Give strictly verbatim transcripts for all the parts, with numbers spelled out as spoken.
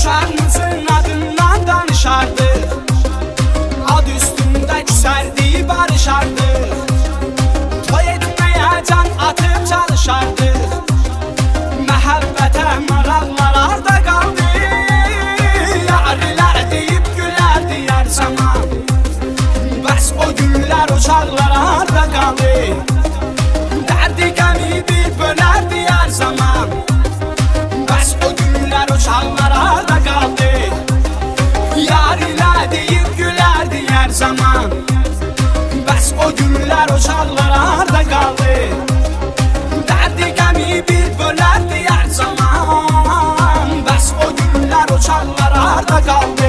uşağımızın adından danışardık. Ad üstünde küserdiği barışardık. Toy etmeye can atıp çalışardık. Məhəbbətə maraqlar da qaldı. Yarilər deyib gülərdi hər zaman. Bəs o günlər o çağlar da qaldı. Dərdi qəmi bir bölərdi hər zaman. Bəs o günlər o çağlar da qaldı. Yarilər deyib gülərdi hər zaman. Bəs o günlər o çağlar da qaldı. Dərdi qəmi bir bölərdi hər zaman. Bəs o günlər o çağlar harda qaldı?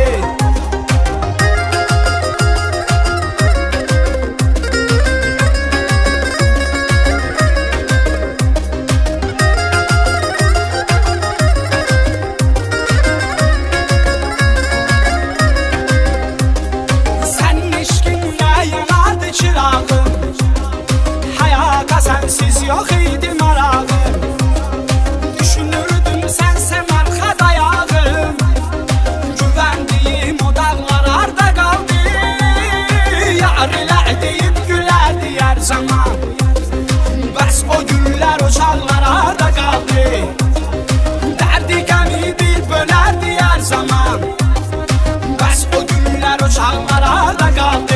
Sənin eşqinlə yanardı çırağım. Həyata sənsiz yox idi marağım. Düşünürdüm sənsə marxa dayağım. Güvəndiyim o dağlar harda qaldı? Yarilər deyib gülərdi hər zaman. Bəs o günlər o çağlar harda qaldı? Dərdi qəmi bir bölərdi hər zaman. Bəs o günlər o çağlar harda qaldı?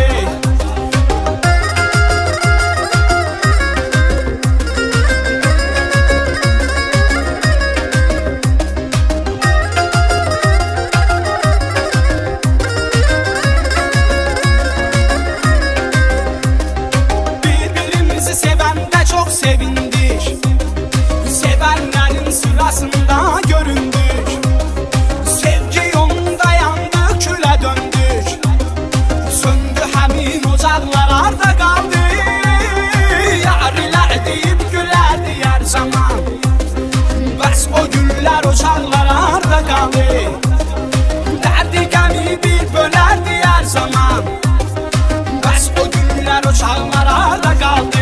Birbirimizi sevəndə çox sevindik. Sevənlərin sırasında göründük. Sevgi yolunda yandıq, külə döndük. Söndü həmin ocaqlar harda qaldı? Yarilər deyib gülərdi hər zaman. Bəs o günlər o çağlar harda qaldı? Dərdi qəmi bir bölərdi hər zaman. Bəs o günlər o çağlar harda qaldı?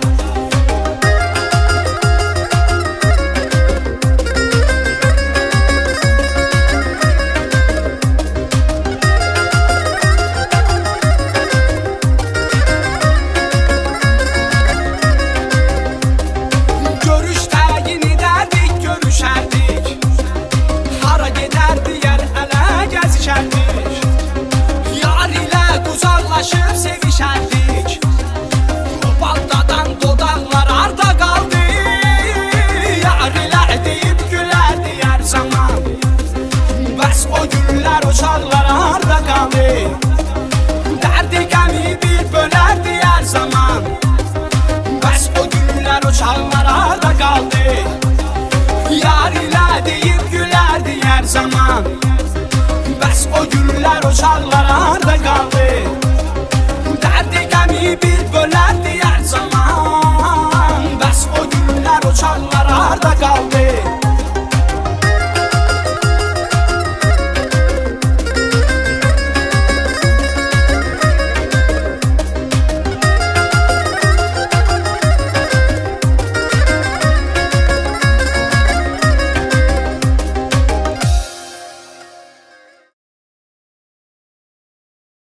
Görüş təyin edərdik, görüşərdik. Hara gedərdi yer ələ gəzişərdik. Yar ilə qucaqlaşıb sevişərdik. O baldadan dodaqlar harda qaldı? Yarilər deyib gülərdi hər zaman. Bəs o günlər o çağlar harda qaldı? Dərdi qəmi bir bölərdi hər zaman. Bəs o günlər o çağlar harda qaldı? Yarilər deyib gülərdi hər zaman. Bəs o günlər o çağlar